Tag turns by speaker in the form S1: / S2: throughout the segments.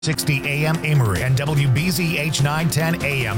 S1: 60 AM Amory and WBZH 910 AM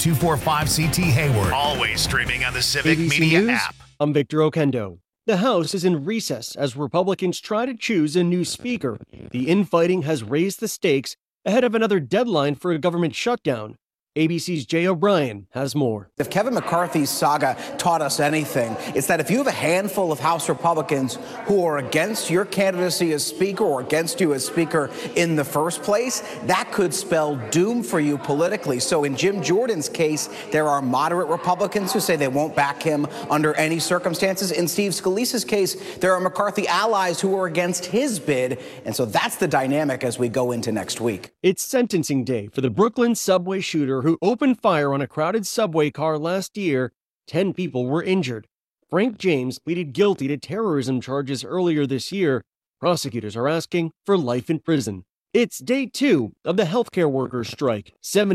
S1: W245CT Hayward. Always streaming on the Civic
S2: ABC
S1: Media
S2: News,
S1: app.
S2: I'm Victor Okendo. The House is in recess as Republicans try to choose a new speaker. The infighting has raised the stakes ahead of another deadline for a government shutdown. ABC's Jay O'Brien has more.
S3: If Kevin McCarthy's saga taught us anything, it's that if you have a handful of House Republicans who are against your candidacy as Speaker or against you as Speaker in the first place, that could spell doom for you politically. So in Jim Jordan's case, there are moderate Republicans who say they won't back him under any circumstances. In Steve Scalise's case, there are McCarthy allies who are against his bid. And so that's the dynamic as we go into next week.
S2: It's sentencing day for the Brooklyn subway shooter who opened fire on a crowded subway car last year. 10 people were injured. Frank James pleaded guilty to terrorism charges earlier this year. Prosecutors are asking for life in prison. It's day 2 of the healthcare workers' strike.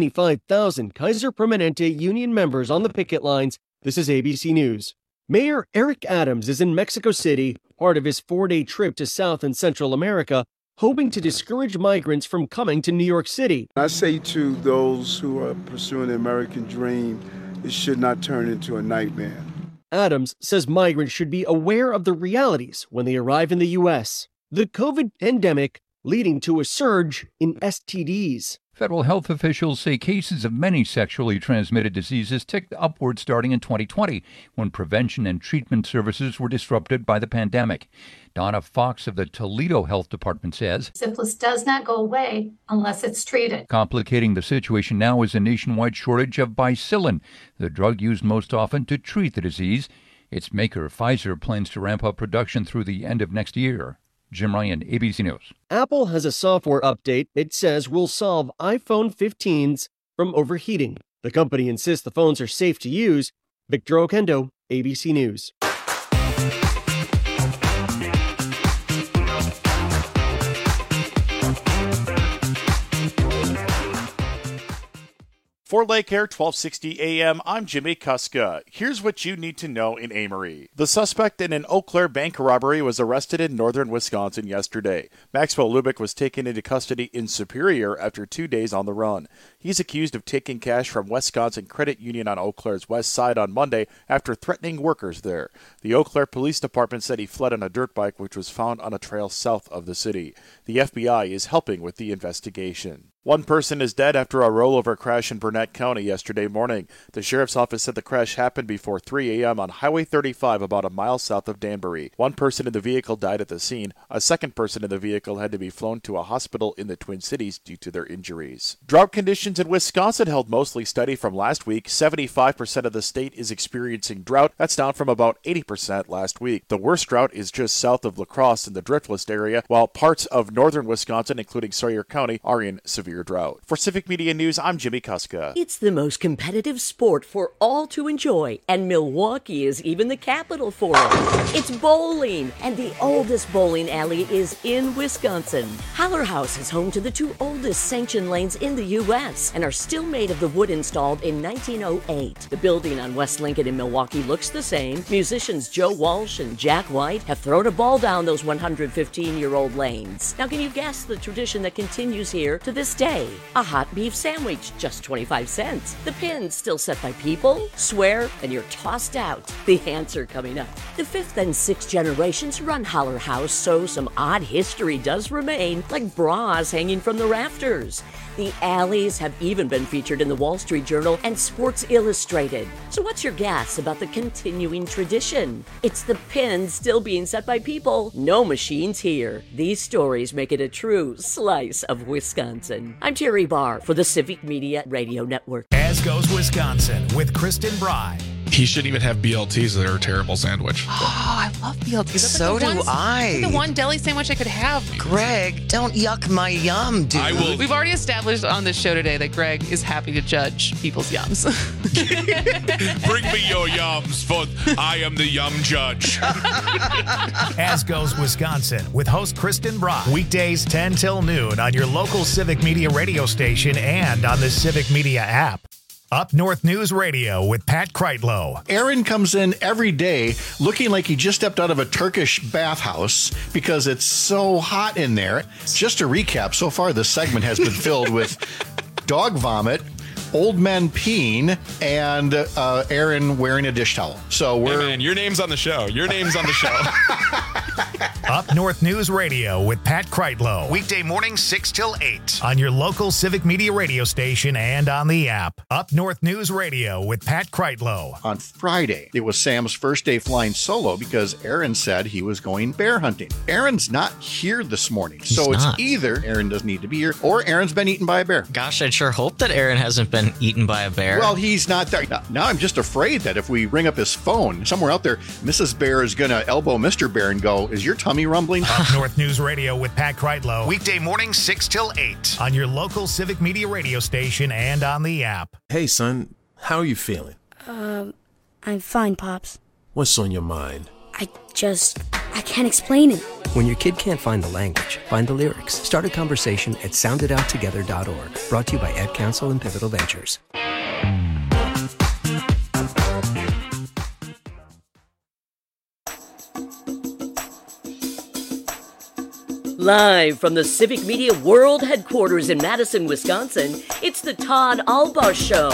S2: 75,000 Kaiser Permanente union members on the picket lines. This is ABC News. Mayor Eric Adams is in Mexico City, part of his 4-day trip to South and Central America, hoping to discourage migrants from coming to New York City.
S4: I say to those who are pursuing the American dream, it should not turn into a nightmare.
S2: Adams says migrants should be aware of the realities when they arrive in the U.S. The COVID pandemic leading to a surge in STDs.
S5: Federal health officials say cases of many sexually transmitted diseases ticked upward starting in 2020, when prevention and treatment services were disrupted by the pandemic. Donna Fox of the Toledo Health Department says
S6: syphilis does not go away unless it's treated.
S5: Complicating the situation now is a nationwide shortage of Bicillin, the drug used most often to treat the disease. Its maker, Pfizer, plans to ramp up production through the end of next year. Jim Ryan, ABC News.
S2: Apple has a software update it says will solve iPhone 15s from overheating. The company insists the phones are safe to use. Victor Okendo, ABC News.
S7: For Lake Air 1260 AM, I'm Jimmy Kuska. Here's what you need to know in Amory. The suspect in an Eau Claire bank robbery was arrested in northern Wisconsin yesterday. Maxwell Lubick was taken into custody in Superior after 2 days on the run. He's accused of taking cash from Wisconsin Credit Union on Eau Claire's west side on Monday after threatening workers there. The Eau Claire Police Department said he fled on a dirt bike which was found on a trail south of the city. The FBI is helping with the investigation. One person is dead after a rollover crash in Burnett County yesterday morning. The sheriff's office said the crash happened before 3 a.m. on Highway 35 about a mile south of Danbury. One person in the vehicle died at the scene. A second person in the vehicle had to be flown to a hospital in the Twin Cities due to their injuries. Drought conditions in Wisconsin held mostly steady from last week. 75% of the state is experiencing drought. That's down from about 80% last week. The worst drought is just south of La Crosse in the Driftless area, while parts of northern Wisconsin, including Sawyer County, are in severe drought. For Civic Media News, I'm Jimmy Kuska.
S8: It's the most competitive sport for all to enjoy, and Milwaukee is even the capital for it. It's bowling, and the oldest bowling alley is in Wisconsin. Holler House is home to the 2 oldest sanctioned lanes in the U.S. and are still made of the wood installed in 1908. The building on West Lincoln in Milwaukee looks the same. Musicians Joe Walsh and Jack White have thrown a ball down those 115-year-old lanes. Now, can you guess the tradition that continues here to this day? A hot beef sandwich, just 25 cents. The pins still set by people, swear, and you're tossed out. The answer coming up. The 5th and 6th generations run Holler House, so some odd history does remain, like bras hanging from the rafters. The alleys have even been featured in the Wall Street Journal and Sports Illustrated. So what's your guess about the continuing tradition? It's the pins still being set by people. No machines here. These stories make it a true slice of Wisconsin. I'm Terry Barr for the Civic Media Radio Network.
S1: As goes Wisconsin with Kristen Bry.
S9: He shouldn't even have BLTs. They're a terrible sandwich.
S10: Oh, I love BLTs. That's
S11: so do I.
S10: The one deli sandwich I could have.
S11: Greg, don't yuck my yum, dude.
S10: We've already established on this show today that Greg is happy to judge people's yums.
S9: Bring me your yums, for I am the yum judge.
S1: As goes Wisconsin with host Kristen Bry. Weekdays 10 till noon on your local Civic Media radio station and on the Civic Media app. Up North News Radio with Pat Kreitlow.
S12: Aaron comes in every day looking like he just stepped out of a Turkish bathhouse because it's so hot in there. Just to recap, so far this segment has been filled with dog vomit, old men peeing, and Aaron wearing a dish towel. So
S13: Hey man, your name's on the show. Your name's on the show.
S1: Up North News Radio with Pat Kreitlow. Weekday mornings 6 till 8 on your local Civic Media radio station and on the app. Up North News Radio with Pat Kreitlow.
S12: On Friday, it was Sam's first day flying solo because Aaron said he was going bear hunting. Aaron's not here this morning, so it's either Aaron doesn't need to be here or Aaron's been eaten by a bear.
S14: Gosh, I'd sure hope that Aaron hasn't been eaten by a bear.
S12: Well, he's not there. Now I'm just afraid that if we ring up his phone, somewhere out there, Mrs. Bear is going to elbow Mr. Bear and go, "Is your tummy rumbling?"
S1: Up North News Radio with Pat Kreitlow. Weekday mornings 6 till 8 on your local Civic Media radio station and on the app.
S15: Hey, son, how are you feeling?
S16: I'm fine, Pops.
S15: What's on your mind?
S16: I can't explain it.
S17: When your kid can't find the language, find the lyrics. Start a conversation at sounditouttogether.org. Brought to you by Ed Council and Pivotal Ventures.
S8: Live from the Civic Media World Headquarters in Madison, Wisconsin, it's the Todd Albaugh Show.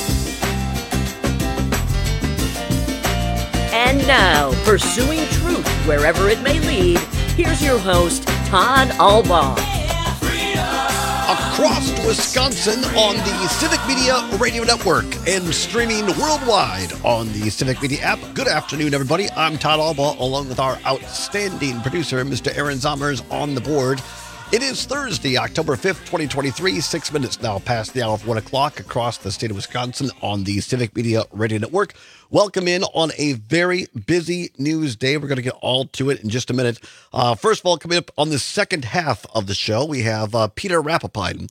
S8: And now, pursuing truth wherever it may lead, here's your host, Todd Albaugh.
S18: Across Wisconsin on the Civic Media Radio Network and streaming worldwide on the Civic Media app. Good afternoon, everybody. I'm Todd Albaugh, along with our outstanding producer, Mr. Aaron Zommers, on the board. It is Thursday, October 5th, 2023, 6 minutes now past the hour of 1 o'clock across the state of Wisconsin on the Civic Media Radio Network. Welcome in on a very busy news day. We're going to get all to it in just a minute. First of all, coming up on the second half of the show, we have Peter Rapine,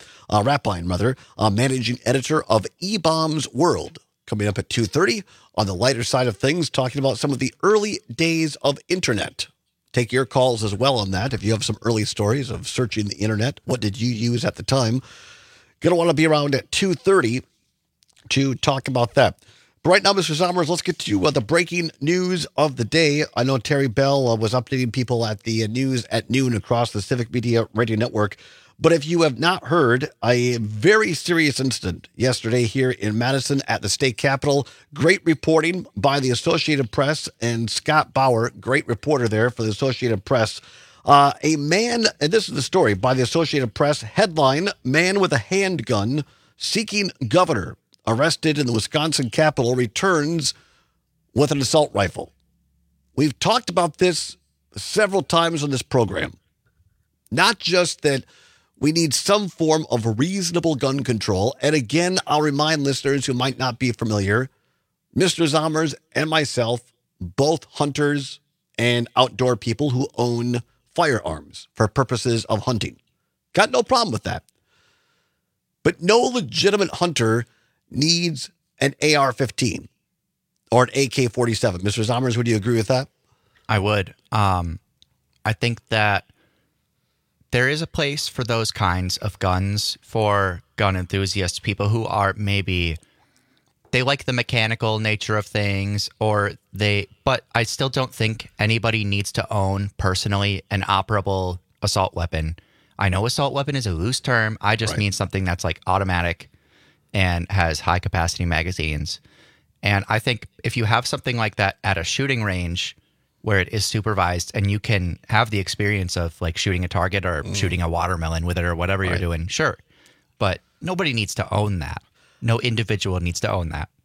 S18: managing editor of E-Bombs World, coming up at 2:30 on the lighter side of things, talking about some of the early days of internet. Take your calls as well on that. If you have some early stories of searching the internet, what did you use at the time? Going to want to be around at 2:30 to talk about that. But right now, Mr. Zommers, let's get to the breaking news of the day. I know Terry Bell was updating people at the news at noon across the Civic Media Radio Network. But if you have not heard, a very serious incident yesterday here in Madison at the state capitol. Great reporting by the Associated Press and Scott Bauer, great reporter there for the Associated Press. A man, and this is the story by the Associated Press, headline, "Man with a handgun seeking governor arrested in the Wisconsin Capitol returns with an assault rifle." We've talked about this several times on this program. Not just that we need some form of reasonable gun control. And again, I'll remind listeners who might not be familiar, Mr. Zommers and myself, both hunters and outdoor people who own firearms for purposes of hunting. Got no problem with that. But no legitimate hunter needs an AR-15 or an AK-47. Mr. Zommers, would you agree with that?
S14: I would. I think that there is a place for those kinds of guns for gun enthusiasts, people who are maybe they like the mechanical nature of things, but I still don't think anybody needs to own personally an operable assault weapon. I know assault weapon is a loose term. I just mean something that's like automatic and has high capacity magazines. And I think if you have something like that at a shooting range where it is supervised and you can have the experience of like shooting a target or shooting a watermelon with it or whatever you're doing, sure. But nobody needs to own that. No individual needs to own that.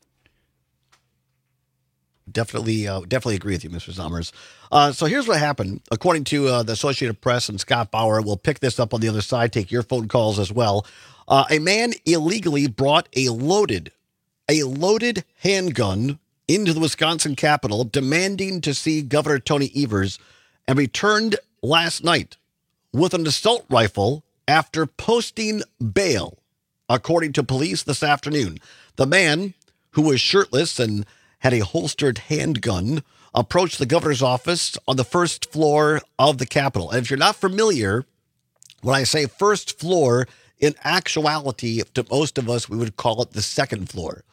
S18: Definitely agree with you, Mr. Zommers. So here's what happened. According to the Associated Press and Scott Bauer, we'll pick this up on the other side, take your phone calls as well. A man illegally brought a loaded handgun into the Wisconsin Capitol, demanding to see Governor Tony Evers, and returned last night with an assault rifle after posting bail, according to police this afternoon. The man, who was shirtless and had a holstered handgun, approached the governor's office on the first floor of the Capitol. And if you're not familiar, when I say first floor, in actuality, to most of us, we would call it the second floor.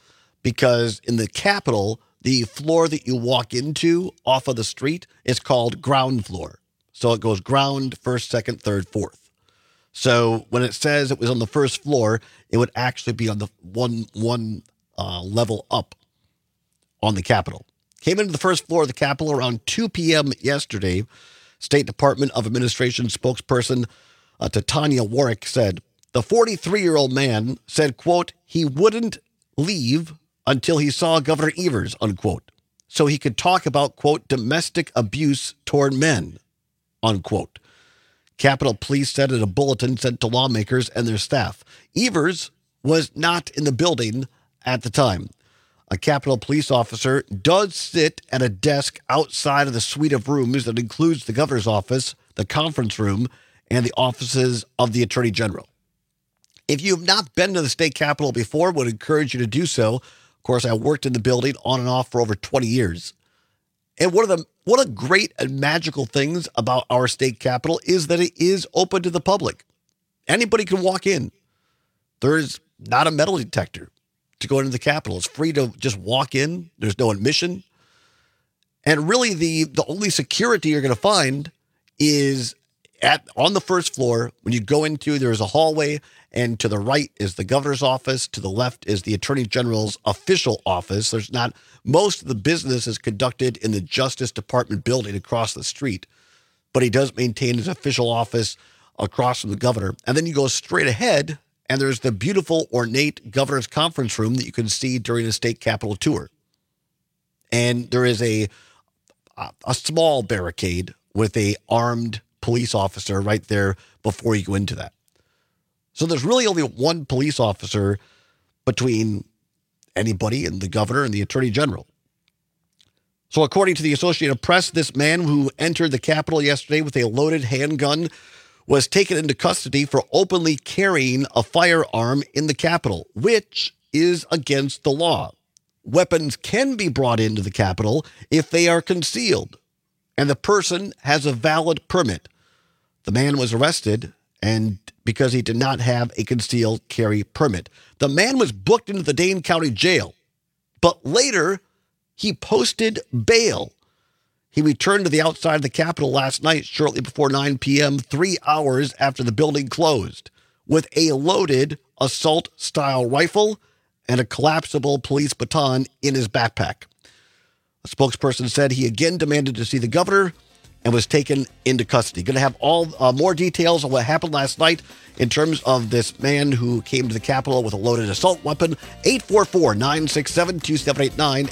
S18: because in the Capitol, the floor that you walk into off of the street is called ground floor. So it goes ground, first, second, third, fourth. So when it says it was on the first floor, it would actually be on the one level up on the Capitol. Came into the first floor of the Capitol around 2 p.m. yesterday. State Department of Administration spokesperson Tanya Warwick said, the 43-year-old man said, quote, he wouldn't leave until he saw Governor Evers, unquote, so he could talk about, quote, domestic abuse toward men, unquote. Capitol Police said in a bulletin sent to lawmakers and their staff. Evers was not in the building at the time. A Capitol Police officer does sit at a desk outside of the suite of rooms that includes the governor's office, the conference room, and the offices of the Attorney General. If you have not been to the state capitol before, would encourage you to do so. Of course, I worked in the building on and off for over 20 years. And one of the great and magical things about our state capitol is that it is open to the public. Anybody can walk in. There's not a metal detector to go into the Capitol. It's free to just walk in. There's no admission. And really the only security you're going to find is on the first floor. When you go into, there is a hallway, and to the right is the governor's office. To the left is the Attorney General's official office. Most of the business is conducted in the Justice Department building across the street, but he does maintain his official office across from the governor. And then you go straight ahead, and there's the beautiful, ornate governor's conference room that you can see during a state capitol tour. And there is a small barricade with a armed police officer right there before you go into that. So there's really only one police officer between anybody and the governor and the Attorney General. So according to the Associated Press, this man who entered the Capitol yesterday with a loaded handgun was taken into custody for openly carrying a firearm in the Capitol, which is against the law. Weapons can be brought into the Capitol if they are concealed, and the person has a valid permit. The man was arrested and because he did not have a concealed carry permit. The man was booked into the Dane County Jail, but later he posted bail. He returned to the outside of the Capitol last night shortly before 9 p.m., 3 hours after the building closed, with a loaded assault-style rifle and a collapsible police baton in his backpack. A spokesperson said he again demanded to see the governor and was taken into custody. Going to have all more details on what happened last night in terms of this man who came to the Capitol with a loaded assault weapon. 844-967-2789,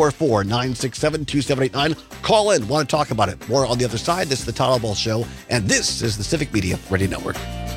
S18: 844-967-2789. Call in, want to talk about it. More on the other side. This is the Todd Ball Show, and this is the Civic Media Radio Network.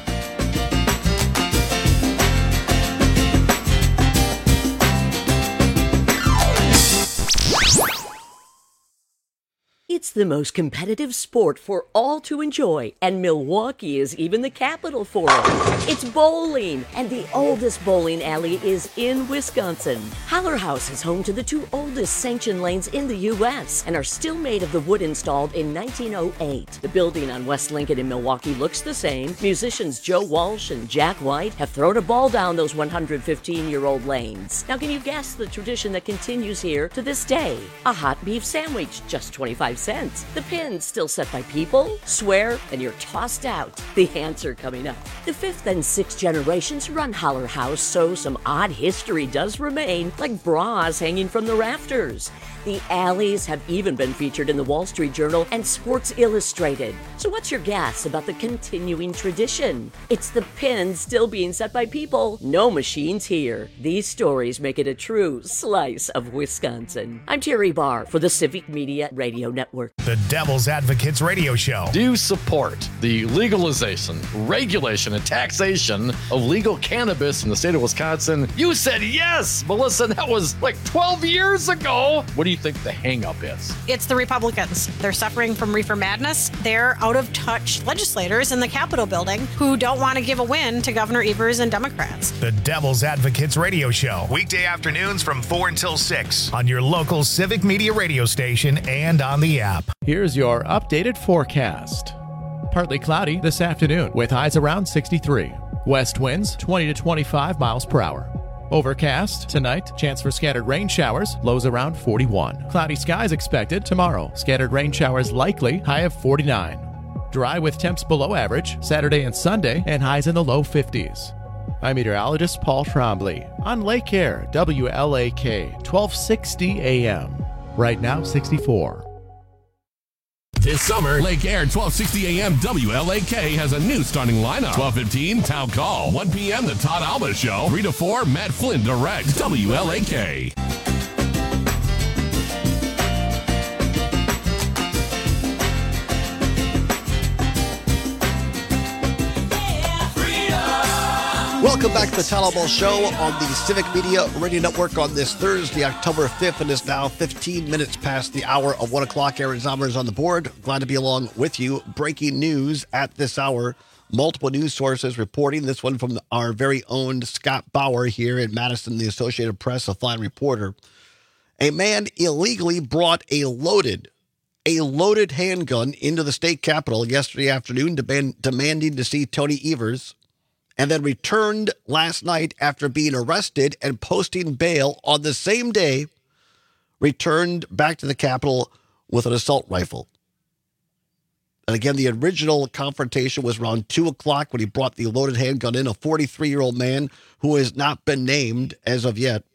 S8: It's the most competitive sport for all to enjoy, and Milwaukee is even the capital for it. It's bowling, and the oldest bowling alley is in Wisconsin. Haller House is home to the 2 oldest sanctioned lanes in the U.S. and are still made of the wood installed in 1908. The building on West Lincoln in Milwaukee looks the same. Musicians Joe Walsh and Jack White have thrown a ball down those 115-year-old lanes. Now, can you guess the tradition that continues here to this day? A hot beef sandwich, just 25 cents. The pins still set by people, swear, and you're tossed out. The answer coming up. The 5th and 6th generations run Haller House, so some odd history does remain, like bras hanging from the rafters. The alleys have even been featured in the Wall Street Journal and Sports Illustrated. So what's your guess about the continuing tradition? It's the pins still being set by people, no machines here. These stories make it a true slice of Wisconsin. I'm Terry Barr for the Civic Media Radio Network.
S1: The Devil's Advocates Radio Show.
S13: Do you support the legalization, regulation, and taxation of legal cannabis in the state of Wisconsin? You said yes, Melissa. That was like 12 years ago. What do you think the hang-up is?
S19: It's the Republicans. They're suffering from reefer madness. They're out-of-touch legislators in the Capitol building who don't want to give a win to Governor Evers and Democrats.
S1: The Devil's Advocates Radio Show. Weekday afternoons from 4 until 6 on your local Civic Media radio station and on the app.
S20: Here's your updated forecast. Partly cloudy this afternoon with highs around 63. West winds 20 to 25 miles per hour. Overcast tonight, chance for scattered rain showers, lows around 41. Cloudy skies expected tomorrow, scattered rain showers likely, high of 49. Dry with temps below average Saturday and Sunday, and highs in the low 50s. I'm meteorologist Paul Trombley on Lake Air, WLAK, 1260 AM. Right now, 64.
S9: This summer, Lake Air 1260 AM WLAK has a new starting lineup. 12:15 Town Call. 1 p.m. The Todd Alba Show. 3 to 4 Matt Flynn directs WLAK.
S18: Welcome back to the Todd Alba Show on the Civic Media Radio Network on this Thursday, October 5th, and it's now 15 minutes past the hour of 1 o'clock. Aaron Zomer is on the board. Glad to be along with you. Breaking news at this hour. Multiple news sources reporting. This one from our very own Scott Bauer here in Madison, the Associated Press, a fine reporter. A man illegally brought a loaded handgun into the state capitol yesterday afternoon, demanding to see Tony Evers, and then returned last night after being arrested and posting bail on the same day, returned back to the Capitol with an assault rifle. And again, the original confrontation was around 2 o'clock when he brought the loaded handgun in. A 43-year-old man who has not been named as of yet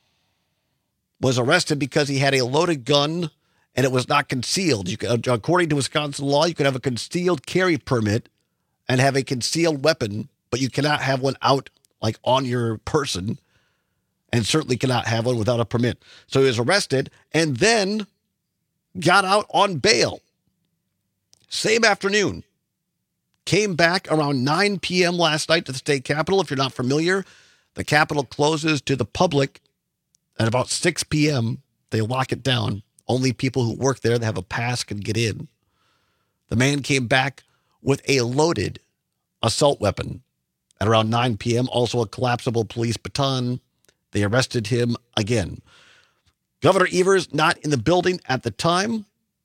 S18: was arrested because he had a loaded gun and it was not concealed. According to Wisconsin law, you can have a concealed carry permit and have a concealed weapon, but you cannot have one out like on your person, and certainly cannot have one without a permit. So he was arrested and then got out on bail. Same afternoon. Came back around 9 p.m. last night to the state capitol. If you're not familiar, the capitol closes to the public at about 6 p.m. They lock it down. Only people who work there that have a pass can get in. The man came back with a loaded assault weapon at around 9 p.m., also a collapsible police baton. They arrested him again. Governor Evers not in the building at the time.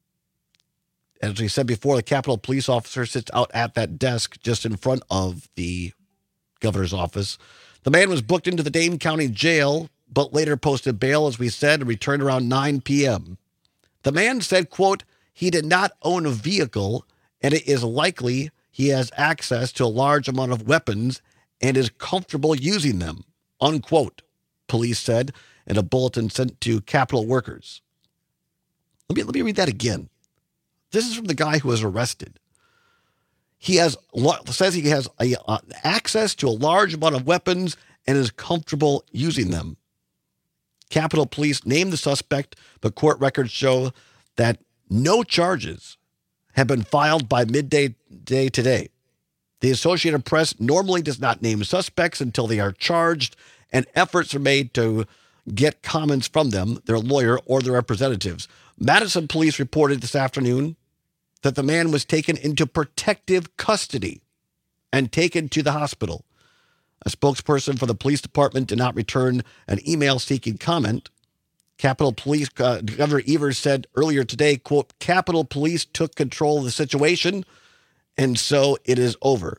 S18: As we said before, the Capitol police officer sits out at that desk just in front of the governor's office. The man was booked into the Dane County Jail, but later posted bail, as we said, and returned around 9 p.m. The man said, quote, he did not own a vehicle, and it is likely he has access to a large amount of weapons and is comfortable using them, unquote, police said in a bulletin sent to Capitol workers. Let me read that again. This is from the guy who was arrested. He says he has access to a large amount of weapons and is comfortable using them. Capitol Police named the suspect, but court records show that no charges have been filed by midday today. The Associated Press normally does not name suspects until they are charged, and efforts are made to get comments from them, their lawyer, or their representatives. Madison police reported this afternoon that the man was taken into protective custody and taken to the hospital. A spokesperson for the police department did not return an email seeking comment. Capitol Police, Governor Evers said earlier today, quote, Capitol Police took control of the situation, and so it is over.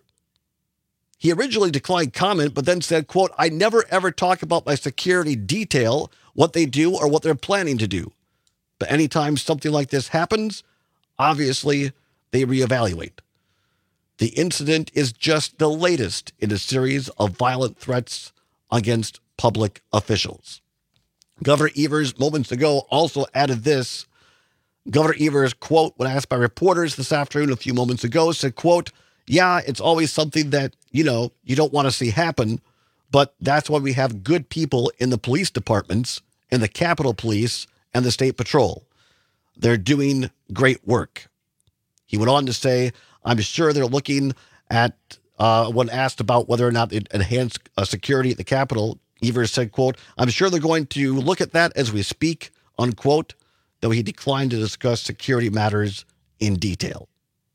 S18: He originally declined comment, but then said, quote, I never ever talk about my security detail, what they do or what they're planning to do. But anytime something like this happens, obviously they reevaluate. The incident is just the latest in a series of violent threats against public officials. Governor Evers, moments ago, also added this. Governor Evers, quote, when asked by reporters this afternoon a few moments ago, said, quote, yeah, it's always something that, you don't want to see happen, but that's why we have good people in the police departments, in the Capitol Police, and the State Patrol. They're doing great work. He went on to say, I'm sure they're looking at, when asked about whether or not it enhanced security at the Capitol, Evers said, quote, I'm sure they're going to look at that as we speak, unquote, though he declined to discuss security matters in detail.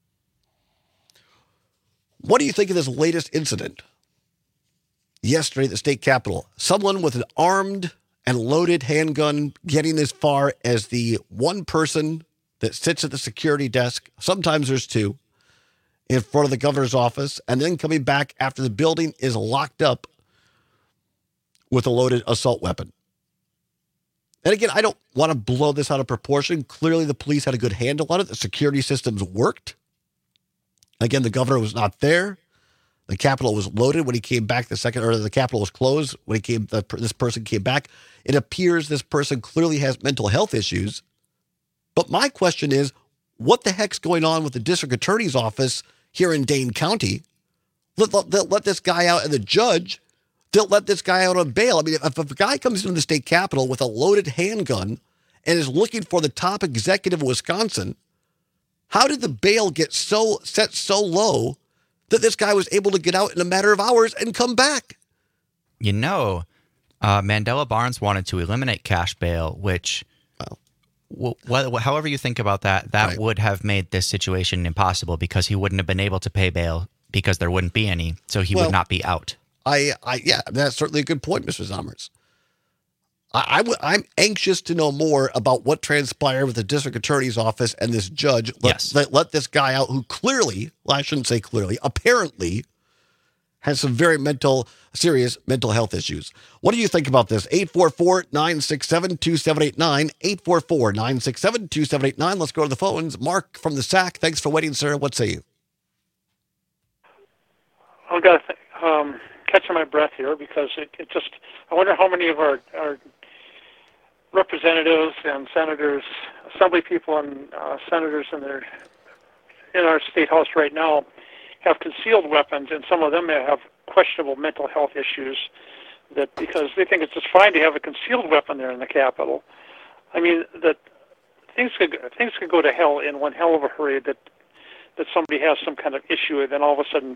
S18: What do you think of this latest incident? Yesterday at the state capitol, someone with an armed and loaded handgun getting as far as the one person that sits at the security desk, sometimes there's two, in front of the governor's office, and then coming back after the building is locked up with a loaded assault weapon. And again, I don't want to blow this out of proportion. Clearly, the police had a good handle on it. The security systems worked. Again, the governor was not there. The Capitol was loaded when he came back the Capitol was closed when this person came back. It appears this person clearly has mental health issues. But my question is, what the heck's going on with the district attorney's office here in Dane County? They'll let this guy out, and the judge, they'll let this guy out on bail. I mean, if a guy comes into the state capitol with a loaded handgun and is looking for the top executive of Wisconsin, how did the bail get set so low that this guy was able to get out in a matter of hours and come back?
S14: Mandela Barnes wanted to eliminate cash bail, which, however you think about that right. would have made this situation impossible because he wouldn't have been able to pay bail because there wouldn't be any, so he would not be out.
S18: Yeah, that's certainly a good point, Mr. Zommers. I'm anxious to know more about what transpired with the district attorney's office and this judge. Let this guy out who clearly, well, I shouldn't say clearly, apparently has some very serious mental health issues. What do you think about this? 844-967-2789, 844-967-2789. Let's go to the phones. Mark from the SAC. Thanks for waiting, sir. What say you?
S21: I've got to catching my breath here because it just, I wonder how many of our representatives and senators, assembly people and senators in our state house right now have concealed weapons, and some of them have questionable mental health issues that because they think it's just fine to have a concealed weapon there in the Capitol. I mean, that things could go to hell in one hell of a hurry that somebody has some kind of issue, and then all of a sudden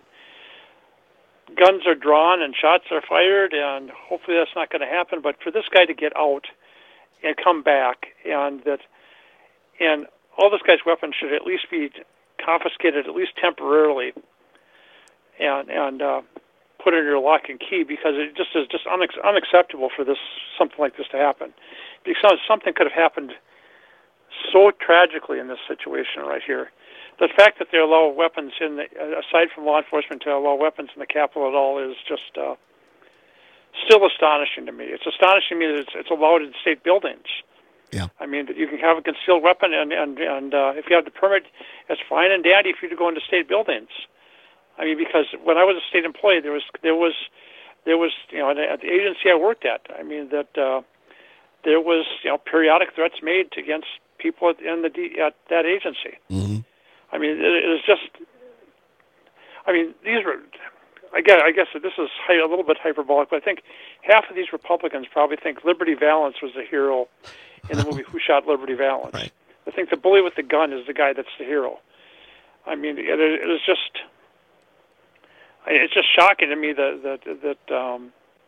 S21: guns are drawn and shots are fired, and hopefully that's not going to happen. But for this guy to get out and come back, and all this guy's weapons should at least be confiscated, at least temporarily, and put in your lock and key, because it just is just unacceptable for something like this to happen. Because something could have happened so tragically in this situation right here. The fact that they allow weapons aside from law enforcement, to allow weapons in the Capitol at all is just still astonishing to me. It's astonishing to me that it's allowed in state buildings.
S18: Yeah.
S21: I mean, you can have a concealed weapon, and if you have the permit, it's fine and dandy for you to go into state buildings. I mean, because when I was a state employee, there was at the agency I worked at, I mean that there was periodic threats made against people at that agency.
S18: Mm-hmm.
S21: I mean, it is just. I mean, these were. I guess that this is a little bit hyperbolic, but I think half of these Republicans probably think Liberty Valance was the hero in the movie Who Shot Liberty Valance.
S18: Right.
S21: I think the bully with the gun is the guy that's the hero. I mean, it is just. It's just shocking to me that and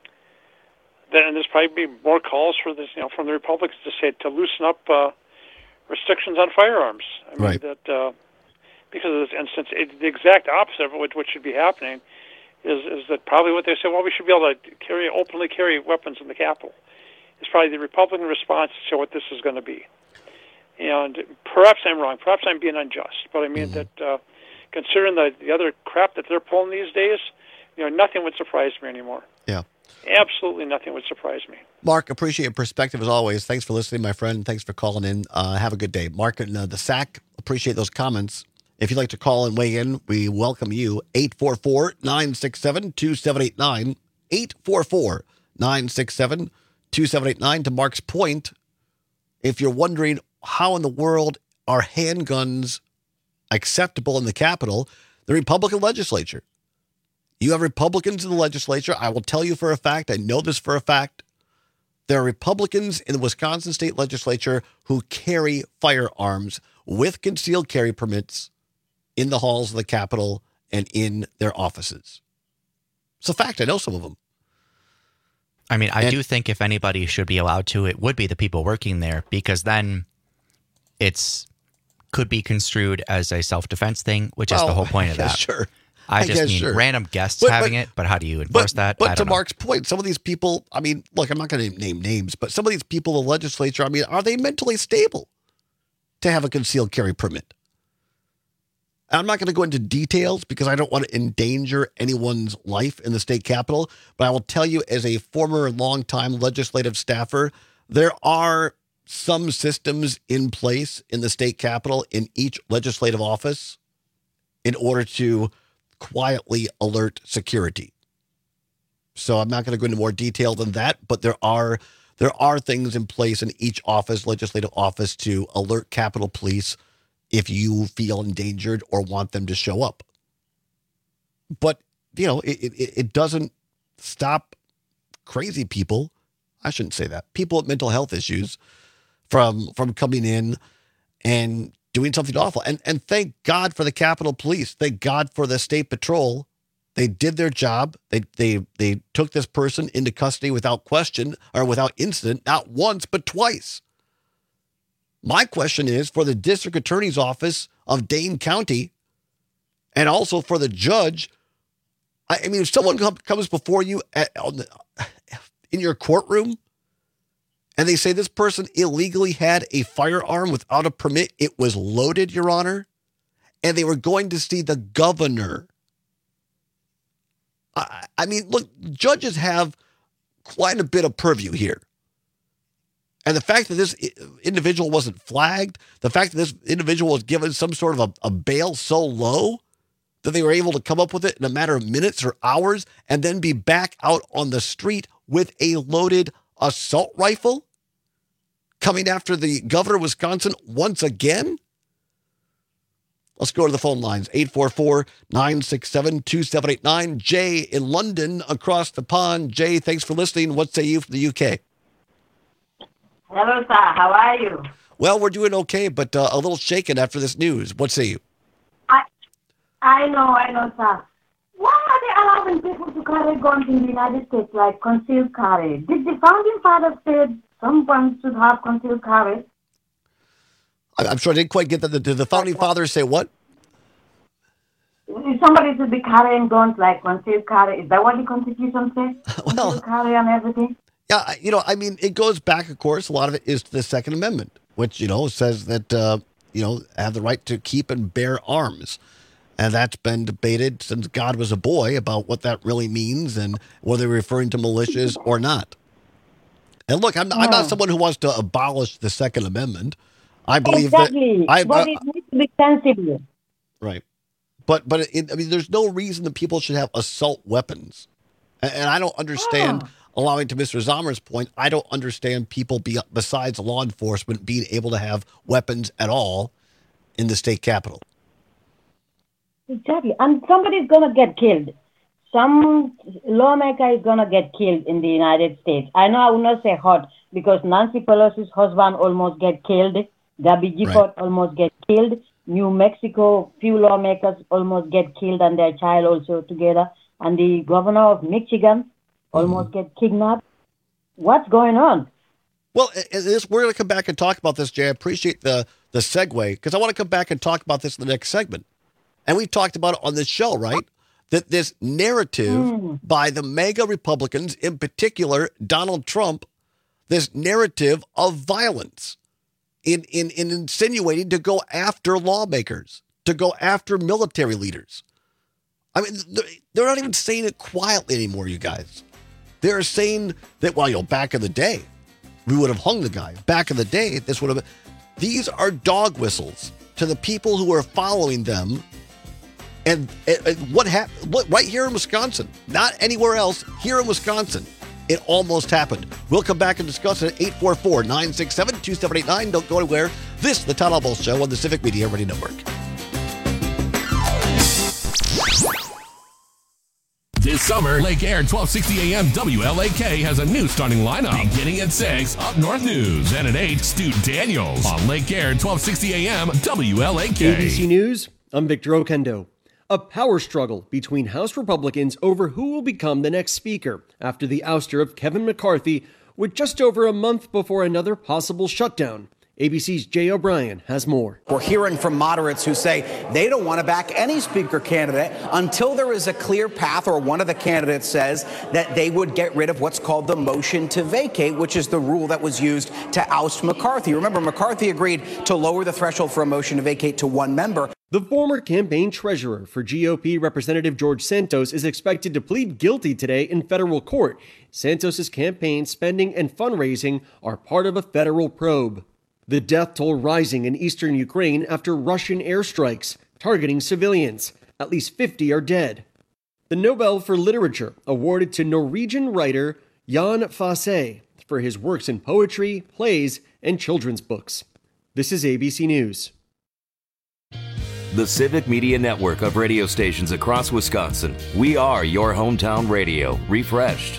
S21: there's probably be more calls for this, from the Republicans to loosen up restrictions on firearms. I mean,
S18: right.
S21: That because of this instance, the exact opposite of what should be happening is that probably what they say. Well, we should be able to openly carry weapons in the Capitol. It's probably the Republican response to what this is going to be. And perhaps I'm wrong. Perhaps I'm being unjust. But I mean that. Considering the other crap that they're pulling these days, nothing would surprise me anymore.
S18: Yeah.
S21: Absolutely nothing would surprise me.
S18: Mark, appreciate your perspective as always. Thanks for listening, my friend. Thanks for calling in. Have a good day. Mark and the SAC, appreciate those comments. If you'd like to call and weigh in, we welcome you. 844-967-2789. 844-967-2789. To Mark's point, if you're wondering how in the world are handguns acceptable in the Capitol, the Republican legislature. You have Republicans in the legislature. I will tell you for a fact, I know this for a fact, there are Republicans in the Wisconsin state legislature who carry firearms with concealed carry permits in the halls of the Capitol and in their offices. It's a fact. I know some of them.
S14: I mean, I do think if anybody should be allowed to, it would be the people working there, because then could be construed as a self-defense thing, which is the whole point of that.
S18: Sure.
S14: I just mean random guests having it, but how do you enforce that?
S18: But to Mark's point, some of these people, I mean, look, I'm not going to name names, but some of these people in the legislature, I mean, are they mentally stable to have a concealed carry permit? And I'm not going to go into details because I don't want to endanger anyone's life in the state capitol, but I will tell you as a former longtime legislative staffer, there are some systems in place in the state capitol in each legislative office in order to quietly alert security. So I'm not going to go into more detail than that, but there are things in place in each office, legislative office, to alert Capitol Police if you feel endangered or want them to show up. But, you know, it doesn't stop crazy people. I shouldn't say that. People with mental health issues from coming in and doing something awful. And thank God for the Capitol Police. Thank God for the State Patrol. They did their job. They took this person into custody without question or without incident, not once, but twice. My question is for the District Attorney's Office of Dane County and also for the judge. I mean, if someone comes before you in your courtroom and they say this person illegally had a firearm without a permit, it was loaded, Your Honor, and they were going to see the governor. I mean, look, judges have quite a bit of purview here. And the fact that this individual wasn't flagged, the fact that this individual was given some sort of a bail so low that they were able to come up with it in a matter of minutes or hours and then be back out on the street with a loaded assault rifle coming after the governor of Wisconsin once again. Let's go to the phone lines. 844-967-2789. Jay in London across the pond. Jay, thanks for listening. What say you from the UK?
S3: Hello, sir. How are you?
S18: Well, we're doing okay, but a little shaken after this news. What say you?
S3: I know, sir. Why are they allowing people to carry guns in the United States like concealed carry? Did the founding fathers say someone should have concealed carry?
S18: I'm sure I didn't quite get that. Did the founding fathers say what?
S3: Somebody should be carrying guns like concealed carry. Is that what the Constitution says?
S18: Well,
S3: concealed carry and everything?
S18: Yeah, you know, I mean, it goes back, of course, a lot of it is to the Second Amendment, which, you know, says that, have the right to keep and bear arms. And that's been debated since God was a boy about what that really means and whether they're referring to militias or not. And look, I'm not someone who wants to abolish the Second Amendment. I believe
S3: but
S18: that...
S3: it needs to be sensible.
S18: Right. But there's no reason that people should have assault weapons. And I don't understand... Allowing to Mr. Zomer's point, I don't understand people besides law enforcement being able to have weapons at all in the state capitol.
S3: Exactly. And somebody's going to get killed. Some lawmaker is going to get killed in the United States. I know I will not say hot because Nancy Pelosi's husband almost get killed. Gabby Gifford almost get killed. New Mexico, few lawmakers almost get killed and their child also together. And the governor of Michigan almost get kidnapped. What's going on?
S18: Well, we're going to come back and talk about this, Jay. I appreciate the segue because I want to come back and talk about this in the next segment. And we've talked about it on this show, right? That this narrative by the MAGA Republicans, in particular Donald Trump, this narrative of violence in insinuating to go after lawmakers, to go after military leaders. I mean, they're not even saying it quietly anymore, you guys. They're saying that, well, back in the day, we would have hung the guy. Back in the day, this would have been... These are dog whistles to the people who are following them. And what happened right here in Wisconsin, not anywhere else, here in Wisconsin, it almost happened. We'll come back and discuss it at 844-967-2789. Don't go anywhere. This is the Todd Albaugh Show on the Civic Media Radio Network.
S9: This summer, Lake Air 1260 AM WLAK has a new starting lineup. Beginning at 6, Up North News. And at 8, Stu Daniels on Lake Air 1260 AM WLAK.
S2: ABC News, I'm Victor Okendo. A power struggle between House Republicans over who will become the next speaker after the ouster of Kevin McCarthy with just over a month before another possible shutdown. ABC's Jay O'Brien has more.
S22: We're hearing from moderates who say they don't want to back any speaker candidate until there is a clear path, or one of the candidates says that they would get rid of what's called the motion to vacate, which is the rule that was used to oust McCarthy. Remember, McCarthy agreed to lower the threshold for a motion to vacate to one member.
S2: The former campaign treasurer for GOP Representative George Santos is expected to plead guilty today in federal court. Santos's campaign spending and fundraising are part of a federal probe. The death toll rising in eastern Ukraine after Russian airstrikes targeting civilians. At least 50 are dead. The Nobel for Literature awarded to Norwegian writer Jan Fosse for his works in poetry, plays, and children's books. This is ABC News.
S4: The Civic Media Network of radio stations across Wisconsin. We are your hometown radio, refreshed.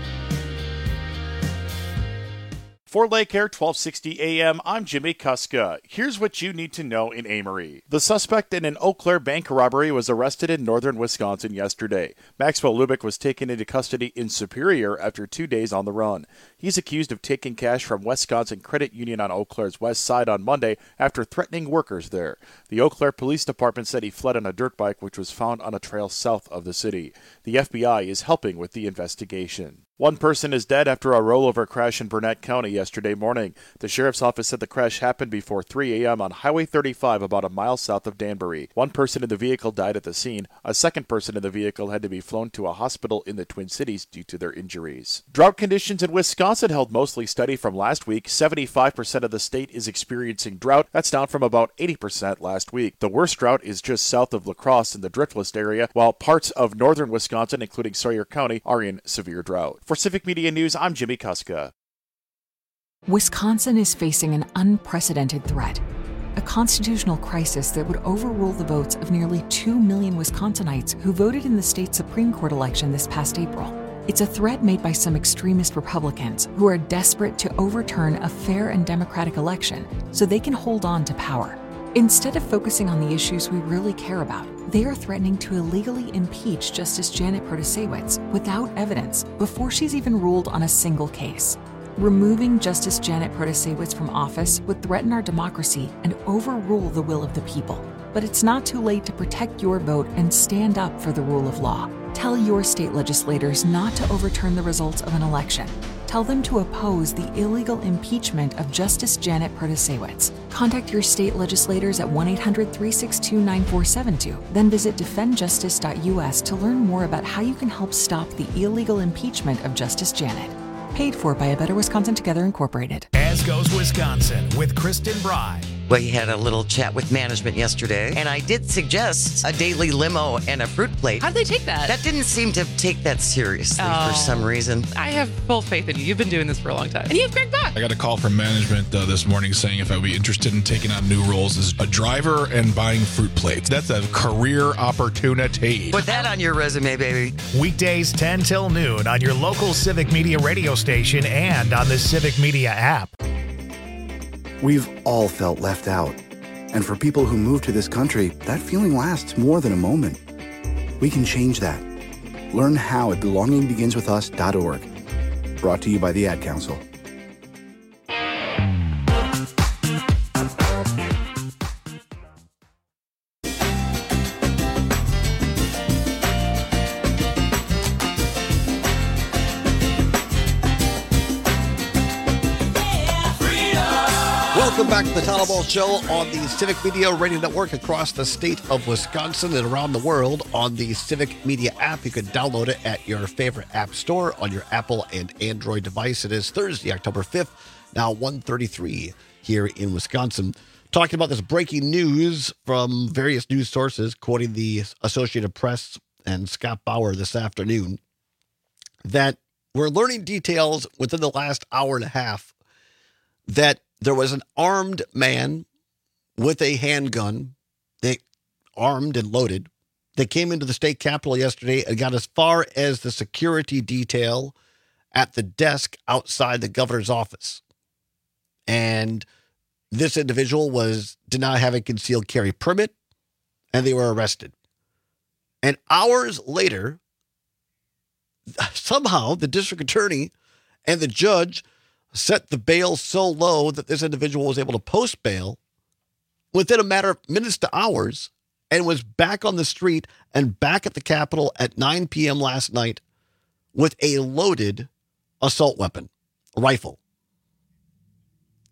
S7: For Lake Air 1260 AM, I'm Jimmy Kuska. Here's what you need to know in Amory. The suspect in an Eau Claire bank robbery was arrested in northern Wisconsin yesterday. Maxwell Lubick was taken into custody in Superior after 2 days on the run. He's accused of taking cash from Wisconsin Credit Union on Eau Claire's west side on Monday after threatening workers there. The Eau Claire Police Department said he fled on a dirt bike which was found on a trail south of the city. The FBI is helping with the investigation. One person is dead after a rollover crash in Burnett County yesterday morning. The sheriff's office said the crash happened before 3 a.m. on Highway 35 about a mile south of Danbury. One person in the vehicle died at the scene. A second person in the vehicle had to be flown to a hospital in the Twin Cities due to their injuries. Drought conditions in Wisconsin held mostly steady from last week. 75% of the state is experiencing drought. That's down from about 80% last week. The worst drought is just south of La Crosse in the Driftless area, while parts of northern Wisconsin, including Sawyer County, are in severe drought. For Civic Media News, I'm Jimmy Kuska.
S6: Wisconsin is facing an unprecedented threat, a constitutional crisis that would overrule the votes of nearly 2 million Wisconsinites who voted in the state Supreme Court election this past April. It's a threat made by some extremist Republicans who are desperate to overturn a fair and democratic election so they can hold on to power. Instead of focusing on the issues we really care about, they are threatening to illegally impeach Justice Janet Protasiewicz without evidence before she's even ruled on a single case. Removing Justice Janet Protasiewicz from office would threaten our democracy and overrule the will of the people. But it's not too late to protect your vote and stand up for the rule of law. Tell your state legislators not to overturn the results of an election. Tell them to oppose the illegal impeachment of Justice Janet Protasiewicz. Contact your state legislators at 1-800-362-9472. Then visit defendjustice.us to learn more about how you can help stop the illegal impeachment of Justice Janet. Paid for by A Better Wisconsin Together Incorporated.
S1: As goes Wisconsin with Kristen Bry.
S11: We had a little chat with management yesterday, and I did suggest a daily limo and a fruit plate.
S10: How'd they take that?
S11: That didn't seem to take that seriously for some reason.
S10: I have full faith in you. You've been doing this for a long time. And you have Greg Bach.
S23: I got a call from management this morning saying if I'd be interested in taking on new roles as a driver and buying fruit plates. That's a career opportunity.
S11: Put that on your resume, baby.
S1: Weekdays 10 till noon on your local Civic Media radio station and on the Civic Media app.
S24: We've all felt left out. And for people who move to this country, that feeling lasts more than a moment. We can change that. Learn how at belongingbeginswithus.org. Brought to you by the Ad Council.
S18: Welcome back to the Todd Ball Show on the Civic Media Radio Network across the state of Wisconsin and around the world on the Civic Media app. You can download it at your favorite app store on your Apple and Android device. It is Thursday, October 5th, now 1:33 here in Wisconsin. Talking about this breaking news from various news sources, quoting the Associated Press and Scott Bauer this afternoon, that we're learning details within the last hour and a half that there was an armed man with a handgun, armed and loaded, that came into the state capitol yesterday and got as far as the security detail at the desk outside the governor's office. And this individual did not have a concealed carry permit, and they were arrested. And hours later, somehow the district attorney and the judge set the bail so low that this individual was able to post bail within a matter of minutes to hours and was back on the street and back at the Capitol at 9 p.m. last night with a loaded assault weapon, a rifle.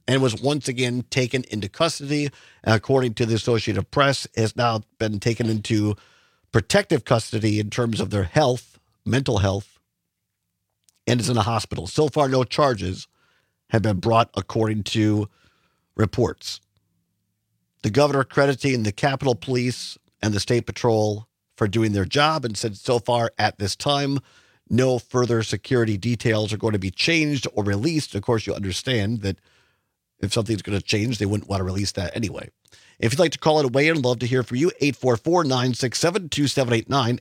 S18: and was once again taken into custody. According to the Associated Press, has now been taken into protective custody in terms of their health, mental health, and is in a hospital. So far, no charges have been brought according to reports. The governor crediting the Capitol Police and the State Patrol for doing their job and said so far at this time, no further security details are going to be changed or released. Of course, you understand that if something's going to change, they wouldn't want to release that anyway. If you'd like to call it away, I'd love to hear from you. 844-967-2789.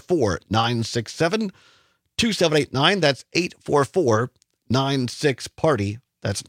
S18: 844-967-2789. That's 844-96-PARTY. That's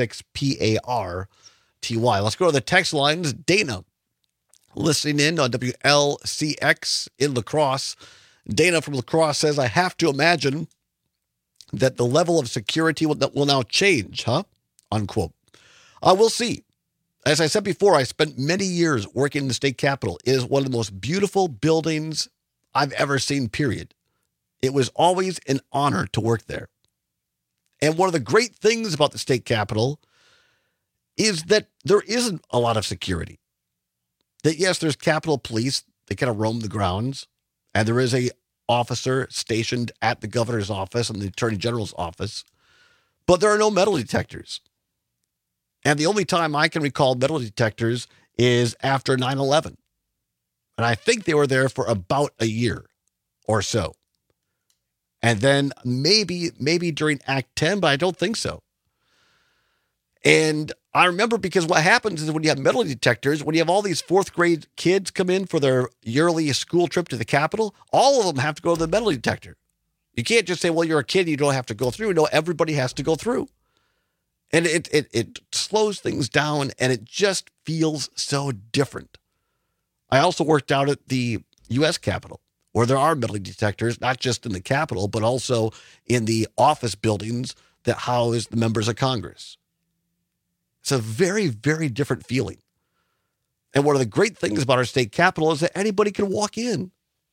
S18: 96-PARTY. Let's go to the text lines. Dana, listening in on WLCX in La Crosse. Dana from La Crosse says, I have to imagine that the level of security will now change, unquote. We'll see. As I said before, I spent many years working in the state capitol. It is one of the most beautiful buildings I've ever seen, period. It was always an honor to work there. And one of the great things about the state capitol is that there isn't a lot of security. That yes, there's Capitol Police. They kind of roam the grounds. And there is a officer stationed at the governor's office and the attorney general's office. But there are no metal detectors. And the only time I can recall metal detectors is after 9/11. And I think they were there for about a year or so. And then maybe during Act 10, but I don't think so. And I remember because what happens is when you have metal detectors, when you have all these fourth grade kids come in for their yearly school trip to the Capitol, all of them have to go to the metal detector. You can't just say, well, you're a kid, you don't have to go through. No, everybody has to go through. And it slows things down, and it just feels so different. I also worked out at the U.S. Capitol, where there are metal detectors, not just in the Capitol, but also in the office buildings that house the members of Congress. It's a very, very different feeling. And one of the great things about our state capitol is that anybody can walk in.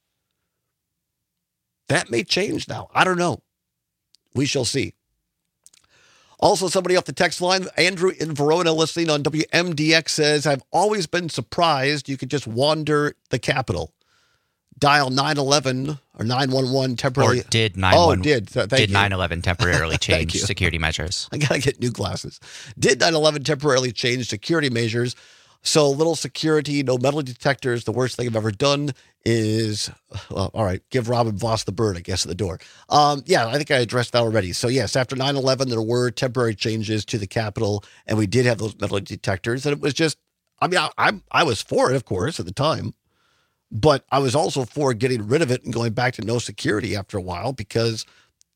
S18: That may change now. I don't know. We shall see. Also, somebody off the text line, Andrew in Verona, listening on WMDX, says, I've always been surprised you could just wander the Capitol. Dial 911 or 911 temporarily.
S14: Or did 911?
S18: Oh, did.
S14: Did 911 temporarily change security measures?
S18: I got to get new glasses. Did 911 temporarily change security measures? So little security, no metal detectors. The worst thing I've ever done is, well, all right, give Robin Voss the bird, I guess, at the door. Yeah, I think I addressed that already. So yes, after 9/11, there were temporary changes to the Capitol, and we did have those metal detectors. And it was just, I mean, I was for it, of course, at the time, but I was also for getting rid of it and going back to no security after a while because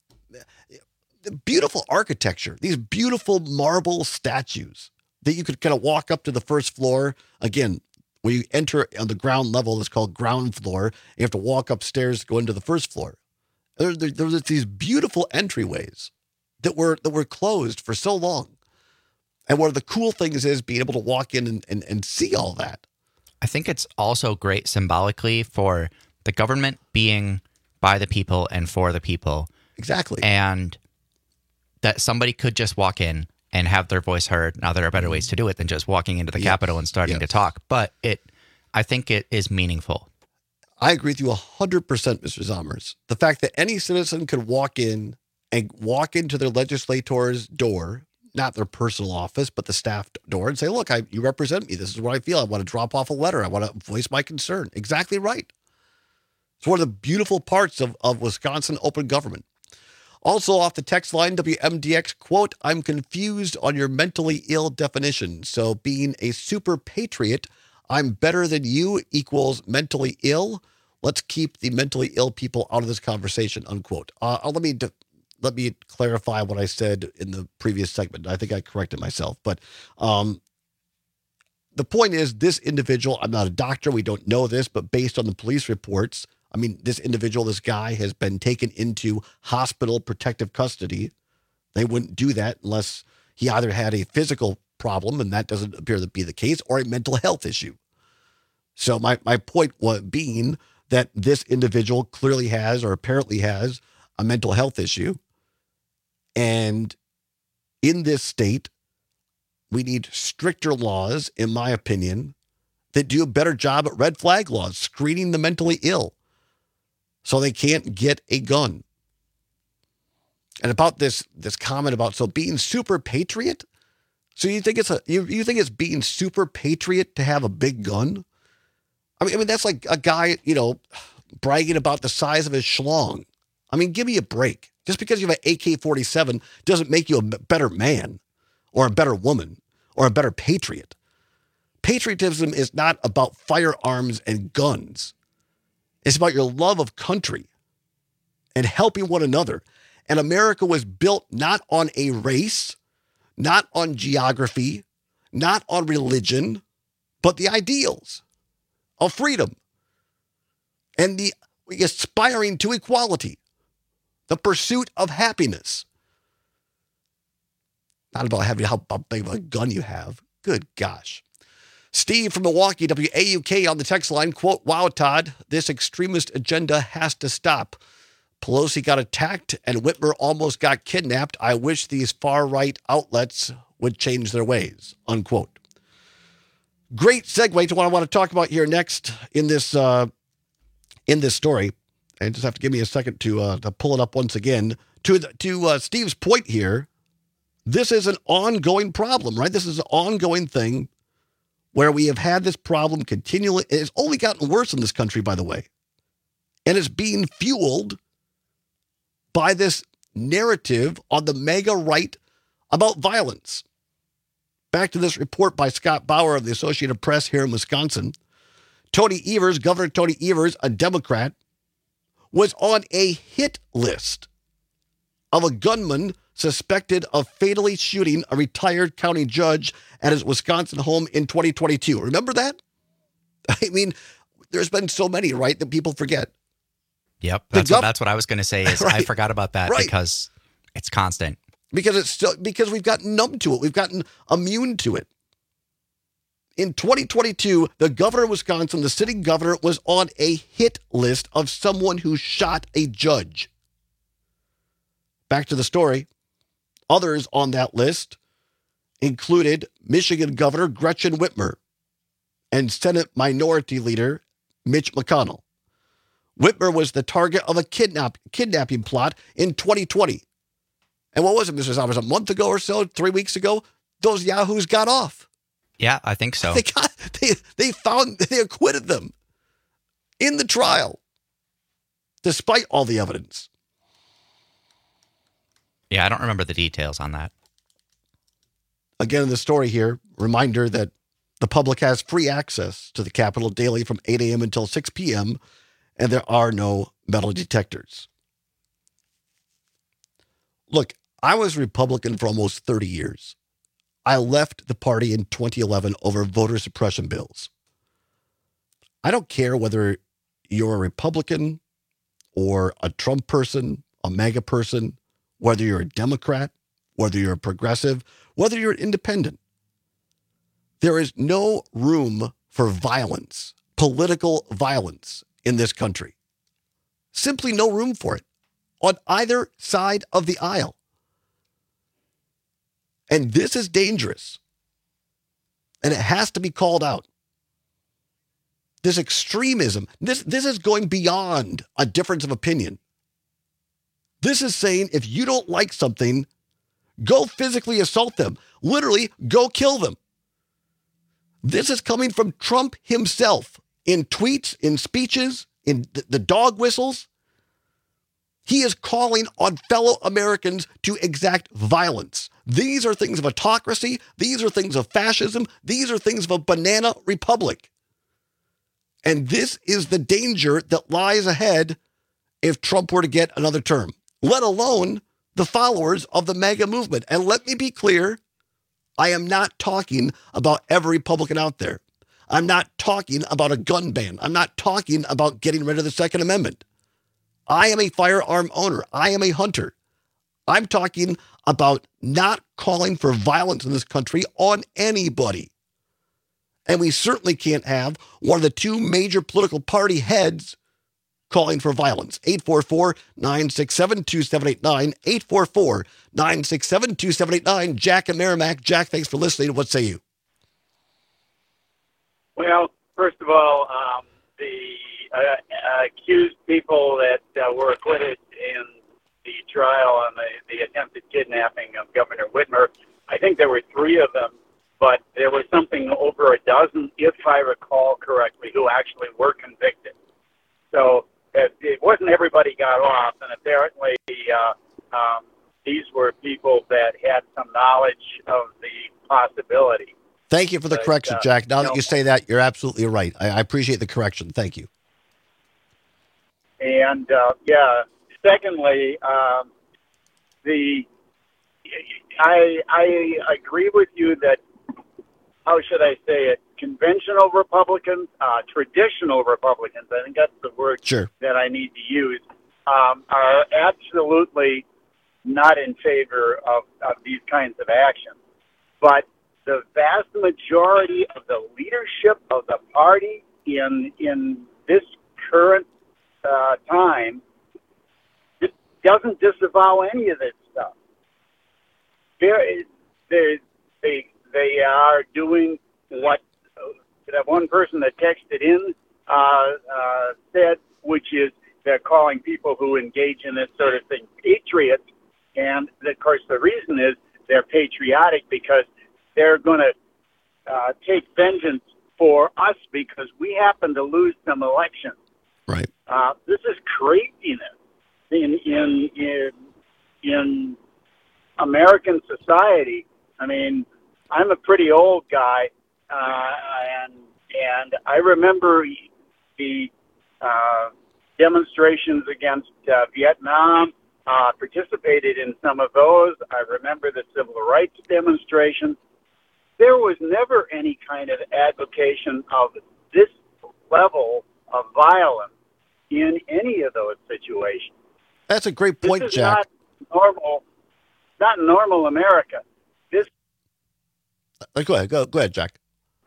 S18: the beautiful architecture, these beautiful marble statues that you could kind of walk up to the first floor. Again, when you enter on the ground level, it's called ground floor. You have to walk upstairs to go into the first floor. There's these beautiful entryways that were closed for so long. And one of the cool things is being able to walk in and see all that.
S14: I think it's also great symbolically for the government being by the people and for the people.
S18: Exactly.
S14: And that somebody could just walk in and have their voice heard. Now, there are better ways to do it than just walking into the Capitol and starting to talk. But I think it is meaningful.
S18: I agree with you 100%, Mr. Zommers. The fact that any citizen could walk in and walk into their legislator's door, not their personal office, but the staff door, and say, look, you represent me. This is what I feel. I want to drop off a letter. I want to voice my concern. Exactly right. It's one of the beautiful parts of Wisconsin open government. Also off the text line, WMDX, quote, I'm confused on your mentally ill definition. So being a super patriot, I'm better than you equals mentally ill. Let's keep the mentally ill people out of this conversation, unquote. Let me clarify what I said in the previous segment. I think I corrected myself. But the point is, this individual, I'm not a doctor, we don't know this, but based on the police reports, I mean, this guy has been taken into hospital protective custody. They wouldn't do that unless he either had a physical problem, and that doesn't appear to be the case, or a mental health issue. So my point being that this individual clearly has, or apparently has, a mental health issue. And in this state, We need stricter laws, in my opinion, that do a better job at red flag laws, screening the mentally ill so they can't get a gun. And about this comment about being super patriot. So you think you think it's being super patriot to have a big gun? I mean that's like a guy, bragging about the size of his schlong. I mean, give me a break. Just because you have an AK-47 doesn't make you a better man or a better woman or a better patriot. Patriotism is not about firearms and guns. It's about your love of country and helping one another. And America was built not on a race, not on geography, not on religion, but the ideals of freedom and the aspiring to equality, the pursuit of happiness. Not about how big of a gun you have. Good gosh. Steve from Milwaukee, WAUK on the text line, quote, "Wow, Todd, this extremist agenda has to stop. Pelosi got attacked and Whitmer almost got kidnapped. I wish these far-right outlets would change their ways," unquote. Great segue to what I want to talk about here next in this story. And just have to give me a second to pull it up once again. To Steve's point here, this is an ongoing problem, right? This is an ongoing thing where we have had this problem continually. It's only gotten worse in this country, by the way. And it's being fueled by this narrative on the mega right about violence. Back to this report by Scott Bauer of the Associated Press here in Wisconsin. Governor Tony Evers, a Democrat, was on a hit list of a gunman suspected of fatally shooting a retired county judge at his Wisconsin home in 2022. Remember that? I mean, there's been so many, right, that people forget.
S14: Yep, that's what I was going to say is right. I forgot about that because it's constant.
S18: Because we've gotten numb to it. We've gotten immune to it. In 2022, the governor of Wisconsin, the sitting governor, was on a hit list of someone who shot a judge. Back to the story. Others on that list included Michigan Governor Gretchen Whitmer and Senate Minority Leader Mitch McConnell. Whitmer was the target of a kidnapping plot in 2020. And what was it, Mr. Sommers, a month ago or so, 3 weeks ago, those yahoos got off.
S14: Yeah, I think so.
S18: They acquitted them in the trial, despite all the evidence.
S14: Yeah, I don't remember the details on that.
S18: Again, in the story here, reminder that the public has free access to the Capitol daily from 8 a.m. until 6 p.m., and there are no metal detectors. Look, I was Republican for almost 30 years. I left the party in 2011 over voter suppression bills. I don't care whether you're a Republican or a Trump person, a MAGA person, whether you're a Democrat, whether you're a progressive, whether you're an independent. There is no room for violence, political violence in this country. Simply no room for it on either side of the aisle. And this is dangerous. And it has to be called out. This extremism, this is going beyond a difference of opinion. This is saying if you don't like something, go physically assault them. Literally, go kill them. This is coming from Trump himself in tweets, in speeches, in the dog whistles. He is calling on fellow Americans to exact violence. These are things of autocracy. These are things of fascism. These are things of a banana republic. And this is the danger that lies ahead if Trump were to get another term, let alone the followers of the MAGA movement. And let me be clear, I am not talking about every Republican out there. I'm not talking about a gun ban. I'm not talking about getting rid of the Second Amendment. I am a firearm owner. I am a hunter. I'm talking about not calling for violence in this country on anybody. And we certainly can't have one of the two major political party heads calling for violence. 844-967-2789. 844-967-2789. Jack and Merrimack. Jack, thanks for listening. What say you?
S5: Well, first of all, the accused people that were acquitted in the trial on the attempted kidnapping of Governor Whitmer, I think there were 3 of them, but there was something over a dozen, if I recall correctly, who actually were convicted. So it wasn't everybody got off, and apparently these were people that had some knowledge of the possibility.
S18: Thank you for the correction, Jack. Now that you say that, you're absolutely right. I appreciate the correction. Thank you.
S5: And, secondly, I agree with you that, how should I say it, conventional Republicans, traditional Republicans, I think that's the word that I need to use, are absolutely not in favor of these kinds of actions. But the vast majority of the leadership of the party in this current time doesn't disavow any of this stuff. They are doing what that one person that texted in said, which is they're calling people who engage in this sort of thing patriots. And, of course, the reason is they're patriotic because they're going to take vengeance for us because we happen to lose some elections.
S18: Right.
S5: This is craziness in American society. I mean, I'm a pretty old guy, and I remember the demonstrations against Vietnam. Participated in some of those. I remember the civil rights demonstrations. There was never any kind of advocation of this level of violence in any of those situations.
S18: That's a great point,
S5: this is
S18: Jack.
S5: Not normal America. This.
S18: Go ahead, Jack.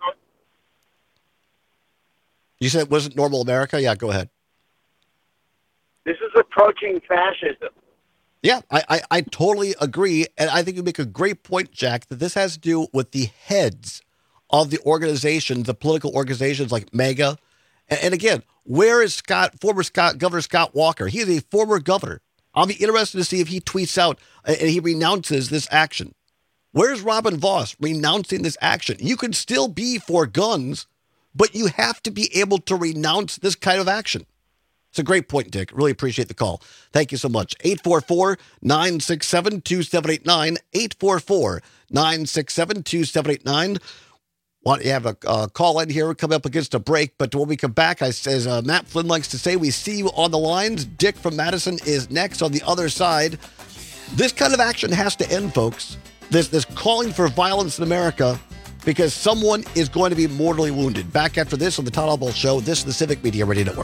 S18: You said it wasn't normal America? Yeah, go ahead.
S5: This is approaching fascism.
S18: Yeah, I totally agree. And I think you make a great point, Jack, that this has to do with the heads of the organizations, the political organizations like MAGA. And again, where is former Governor Scott Walker? He is a former governor. I'll be interested to see if he tweets out and he renounces this action. Where's Robin Vos renouncing this action? You can still be for guns, but you have to be able to renounce this kind of action. It's a great point, Dick. Really appreciate the call. Thank you so much. 844-967-2789. 844-967-2789. Want to have a call in here coming up against a break, but when we come back, as Matt Flynn likes to say, we see you on the lines. Dick from Madison is next on the other side. This kind of action has to end, folks. This calling for violence in America because someone is going to be mortally wounded. Back after this on the Todd Albaugh Show. This is the Civic Media Radio Network.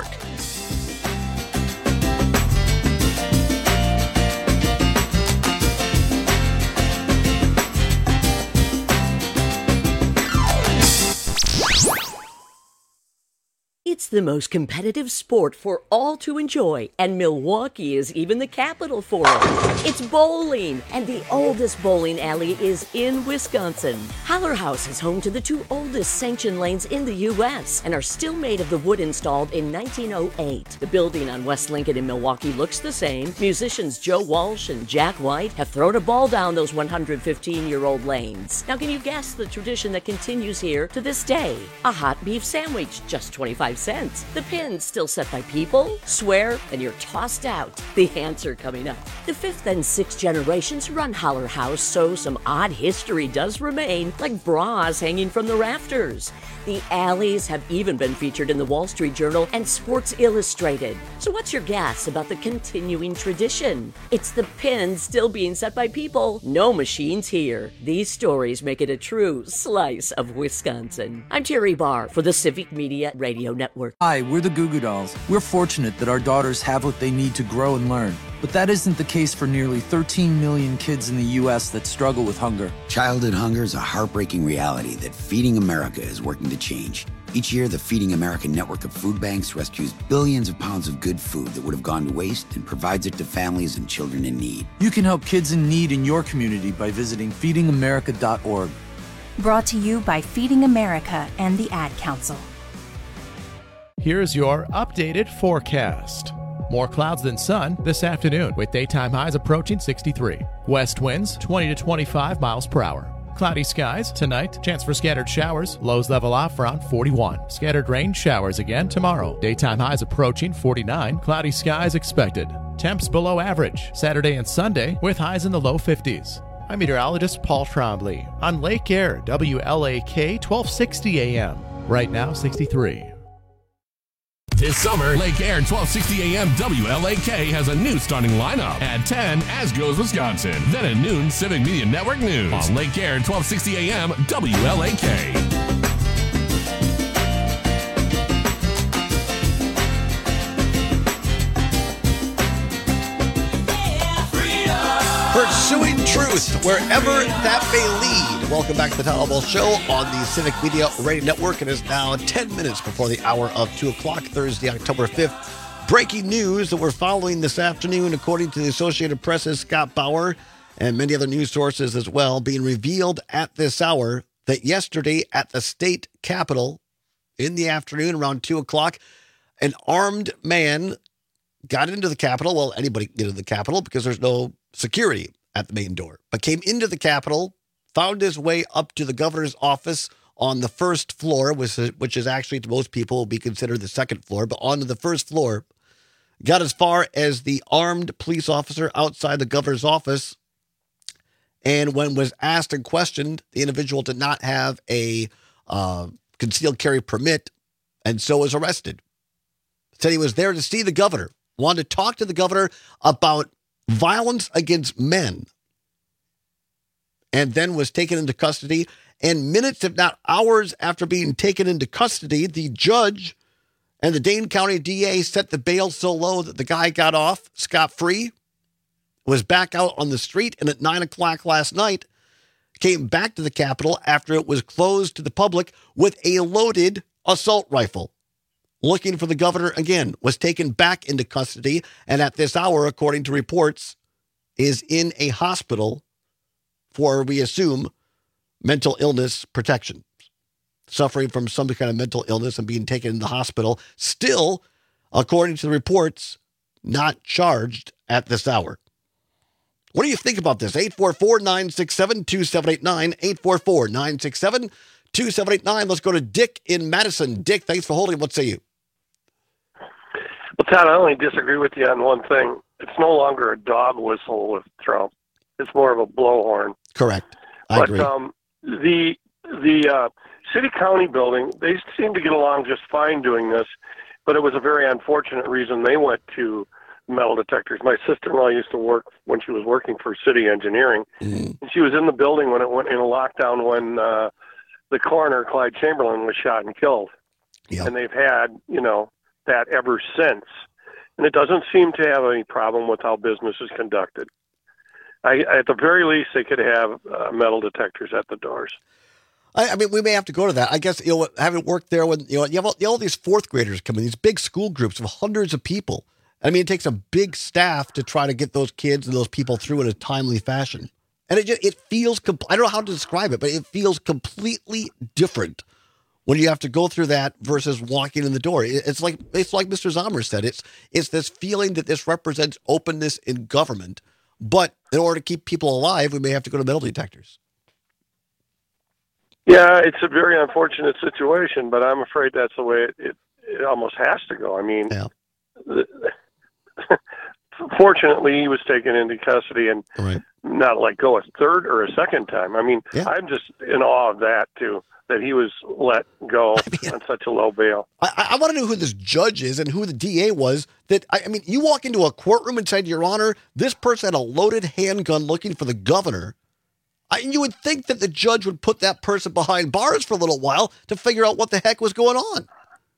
S8: It's the most competitive sport for all to enjoy, and Milwaukee is even the capital for it. It's bowling, and the oldest bowling alley is in Wisconsin. Haller House is home to the 2 oldest sanctioned lanes in the U.S. and are still made of the wood installed in 1908. The building on West Lincoln in Milwaukee looks the same. Musicians Joe Walsh and Jack White have thrown a ball down those 115-year-old lanes. Now, can you guess the tradition that continues here to this day? A hot beef sandwich, just 25 cents. The pins still set by people? Swear and you're tossed out. The answer coming up. The 5th and 6th generations run Haller House, so some odd history does remain, like bras hanging from the rafters. The alleys have even been featured in the Wall Street Journal and Sports Illustrated. So what's your guess about the continuing tradition? It's the pins still being set by people. No machines here. These stories make it a true slice of Wisconsin. I'm Terry Barr for the Civic Media Radio Network.
S12: Hi, we're the Goo Goo Dolls. We're fortunate that our daughters have what they need to grow and learn. But that isn't the case for nearly 13 million kids in the U.S. that struggle with hunger.
S15: Childhood hunger is a heartbreaking reality that Feeding America is working to change.
S13: Each year, the Feeding America network of food banks rescues billions of pounds of good food that would have gone to waste and provides it to families and children in need.
S12: You can help kids in need in your community by visiting feedingamerica.org.
S15: Brought to you by Feeding America and the Ad Council.
S20: Here's your updated forecast. More clouds than sun this afternoon, with daytime highs approaching 63. West winds 20 to 25 miles per hour. Cloudy skies tonight, chance for scattered showers, lows level off around 41. Scattered rain showers again tomorrow. Daytime highs approaching 49, cloudy skies expected. Temps below average Saturday and Sunday with highs in the low 50s. I'm meteorologist Paul Trombley on Lake Air, WLAK 1260 AM. Right now 63.
S9: This summer, Lake Air 1260 AM WLAK has a new starting lineup. At 10, As Goes Wisconsin. Then at noon, Civic Media Network News. On Lake Air 1260 AM WLAK.
S18: Pursuing truth wherever that may lead. Welcome back to the Todd Albaugh Show on the Civic Media Radio Network. It is now 10 minutes before the hour of 2 o'clock, Thursday, October 5th. Breaking news that we're following this afternoon, according to the Associated Press's Scott Bauer and many other news sources as well, being revealed at this hour that yesterday at the state capitol in the afternoon around 2 o'clock, an armed man got into the Capitol. Well, anybody can get into the Capitol because there's no security at the main door, but came into the Capitol, found his way up to the governor's office on the first floor, which is actually to most people will be considered the second floor, but onto the first floor, got as far as the armed police officer outside the governor's office. And when was asked and questioned, the individual did not have a concealed carry permit and so was arrested. Said he was there to see the governor, wanted to talk to the governor about violence against men, and then was taken into custody. And minutes, if not hours after being taken into custody, the judge and the Dane County DA set the bail so low that the guy got off scot-free, was back out on the street, and at 9 o'clock last night, came back to the Capitol after it was closed to the public with a loaded assault rifle. Looking for the governor again, was taken back into custody, and at this hour, according to reports, is in a hospital for, we assume, mental illness protection. Suffering from some kind of mental illness and being taken in the hospital. Still, according to the reports, not charged at this hour. What do you think about this? 844-967-2789, 844-967-2789. Let's go to Dick in Madison. Dick, thanks for holding. What say you?
S16: Well, Todd, I only disagree with you on one thing. It's no longer a dog whistle with Trump. It's more of a blowhorn.
S18: Correct. I agree.
S16: The city-county building, they seem to get along just fine doing this, but it was a very unfortunate reason they went to metal detectors. My sister-in-law used to work when she was working for city engineering, and she was in the building when it went into lockdown when the coroner, Clyde Chamberlain, was shot and killed. Yep. And they've had, that ever since. And it doesn't seem to have any problem with how business is conducted. At the very least, they could have metal detectors at the doors.
S18: I mean, we may have to go to that. I guess, having worked there when, you have all these fourth graders coming, these big school groups of hundreds of people. I mean, it takes a big staff to try to get those kids and those people through in a timely fashion. And it feels, I don't know how to describe it, but it feels completely different when you have to go through that versus walking in the door. It's like Mr. Zomer said, it's this feeling that this represents openness in government. But in order to keep people alive, we may have to go to metal detectors.
S16: Yeah, it's a very unfortunate situation, but I'm afraid that's the way it almost has to go. I mean, fortunately, he was taken into custody and not let go a third or a second time. I mean, I'm just in awe of that, too, that he was let go on such a low bail.
S18: I want to know who this judge is and who the DA was. You walk into a courtroom and say, Your Honor, this person had a loaded handgun looking for the governor. You would think that the judge would put that person behind bars for a little while to figure out what the heck was going on.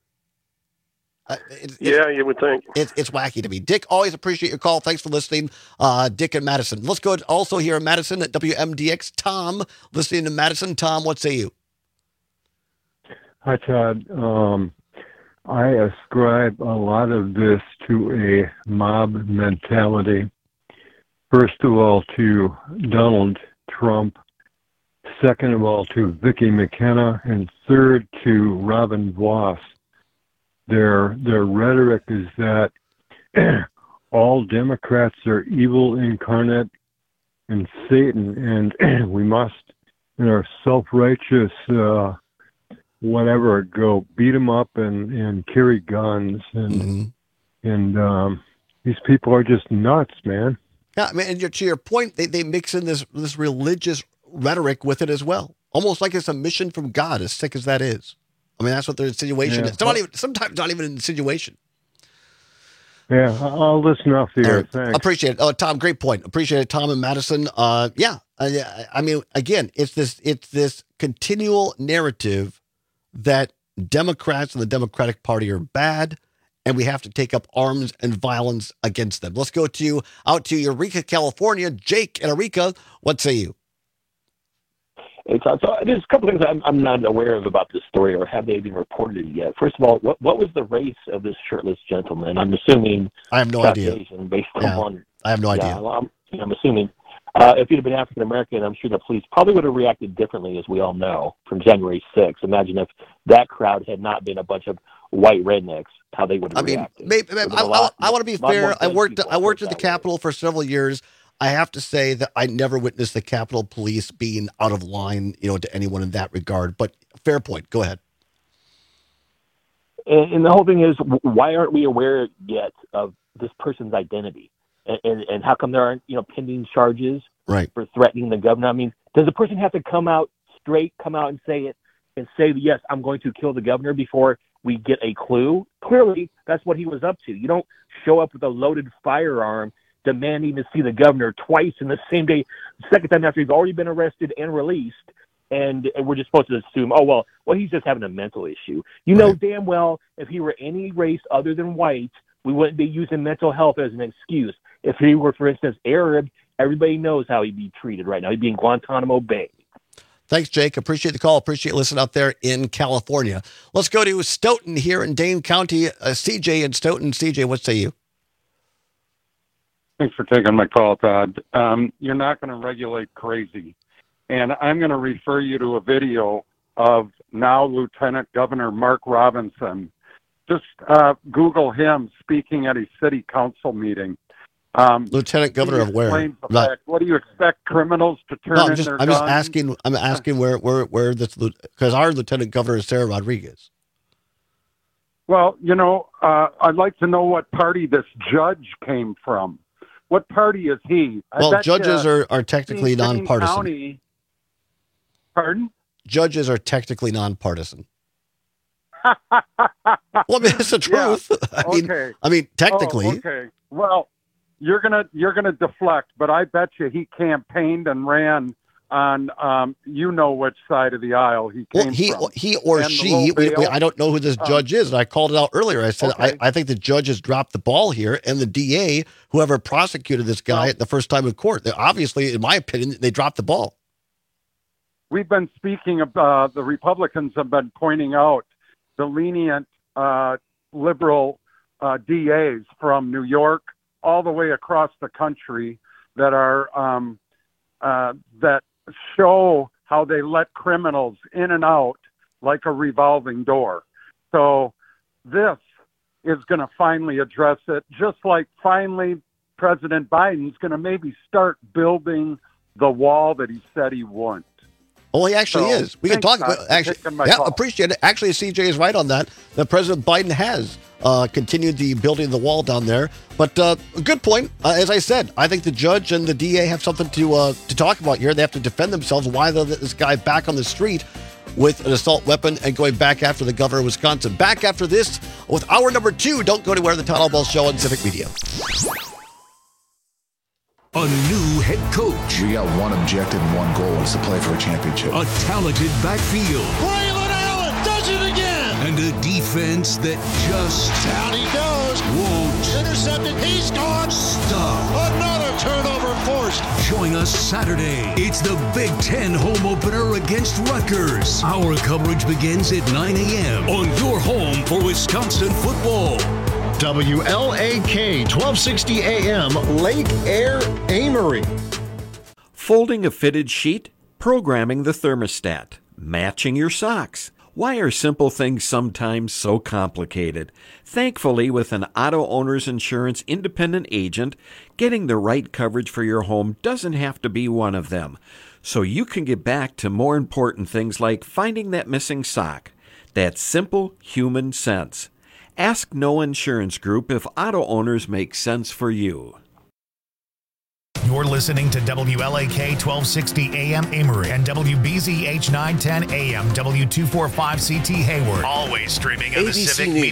S16: You would think.
S18: It's wacky to me. Dick, always appreciate your call. Thanks for listening, Dick in Madison. Let's go also here in Madison at WMDX. Tom, listening to Madison. Tom, what say you?
S3: Hi, Todd. I ascribe a lot of this to a mob mentality. First of all, to Donald Trump. Second of all, to Vicky McKenna. And third, to Robin Voss. Their rhetoric is that all Democrats are evil incarnate and Satan, and we must, in our self-righteous whatever, go beat them up and carry guns, and these people are just nuts, man.
S18: Yeah, I mean, and to your point, they mix in this religious rhetoric with it as well, almost like it's a mission from God, as sick as that is. I mean, that's what their insinuation is. Sometimes not even an insinuation.
S3: Yeah, I'll listen off the air. Thanks.
S18: Appreciate it. Oh, Tom, great point. Appreciate it, Tom and Madison. I mean, again, it's this continual narrative that Democrats and the Democratic Party are bad, and we have to take up arms and violence against them. Let's go out to Eureka, California. Jake and Eureka, what say you?
S17: So there's a couple things I'm not aware of about this story, or have they been reported yet? First of all, what was the race of this shirtless gentleman? I'm assuming
S18: I have no idea.
S17: Based on
S18: I have no idea.
S17: I'm assuming if he'd have been African American, I'm sure the police probably would have reacted differently, as we all know, from January 6th. Imagine if that crowd had not been a bunch of white rednecks, how they would have reacted.
S18: I want to be fair. I worked at the Capitol for several years. I have to say that I never witnessed the Capitol Police being out of line, to anyone in that regard. But fair point. Go ahead.
S17: And the whole thing is, why aren't we aware yet of this person's identity? And how come there aren't, pending charges for threatening the governor? I mean, does the person have to come out and say it, and say, yes, I'm going to kill the governor before we get a clue? Clearly, that's what he was up to. You don't show up with a loaded firearm demanding to see the governor twice in the same day, second time after he's already been arrested and released, and we're just supposed to assume, well, he's just having a mental issue. You know damn well if he were any race other than white, we wouldn't be using mental health as an excuse. If he were, for instance, Arab, everybody knows how he'd be treated right now. He'd be in Guantanamo Bay.
S18: Thanks, Jake. Appreciate the call. Appreciate listening out there in California. Let's go to Stoughton here in Dane County. CJ in Stoughton. CJ, what say you?
S3: Thanks for taking my call, Todd. You're not going to regulate crazy. And I'm going to refer you to a video of now Lieutenant Governor Mark Robinson. Just Google him speaking at a city council meating.
S18: Lieutenant Governor of where?
S3: What do you expect criminals to turn in their guns?
S18: I'm asking where this, because our Lieutenant Governor is Sarah Rodriguez.
S3: Well, I'd like to know what party this judge came from. What party is he?
S18: Well, judges are technically nonpartisan.
S3: County. Pardon?
S18: Judges are technically nonpartisan. Well, I mean, it's the truth.
S3: Yeah.
S18: I mean, technically.
S3: Oh, okay. Well, you're gonna deflect, but I bet you he campaigned and ran on which side of the aisle he came from.
S18: He or she. I don't know who this judge is, and I called it out earlier. I said I think the judge has dropped the ball here, and the DA, whoever prosecuted this guy the first time in court, obviously, in my opinion, they dropped the ball.
S3: We've been speaking about the Republicans have been pointing out the lenient liberal DAs from New York all the way across the country that are that show how they let criminals in and out like a revolving door. So this is going to finally address it, just like finally President Biden's going to maybe start building the wall that he said he wouldn't.
S18: Oh, he actually is. We can talk about appreciate it. Actually, CJ is right on that. That President Biden has continued the building of the wall down there. But a good point. As I said, I think the judge and the DA have something to talk about here. They have to defend themselves. Why they let this guy back on the street with an assault weapon and going back after the governor of Wisconsin. Back after this with hour number 2. Don't go anywhere. The Todd Albaugh Show on Civic Media.
S9: A new head coach.
S19: We got one objective and one goal, is to play for a championship.
S9: A talented backfield.
S21: Braylon Allen does it again.
S2: kind of defense that just
S19: down he goes.
S2: Won't
S19: intercepted. He's gone.
S2: Stop.
S19: Another turnover forced.
S2: Join us Saturday. It's the Big Ten home opener against Rutgers. Our coverage begins at 9 a.m. on your home for Wisconsin football.
S21: WLAK 1260 AM Lake Air Amory.
S22: Folding a fitted sheet, programming the thermostat, matching your socks. Why are simple things sometimes so complicated? Thankfully, with an Auto Owners Insurance independent agent, getting the right coverage for your home doesn't have to be one of them. So you can get back to more important things like finding that missing sock. That's simple human sense. Ask No Insurance Group if auto owners make sense for you.
S1: You're listening to WLAK 1260 AM Amory and WBZH 910 AM W245CT Hayward. Always streaming on the
S18: ABC
S1: Civic
S18: News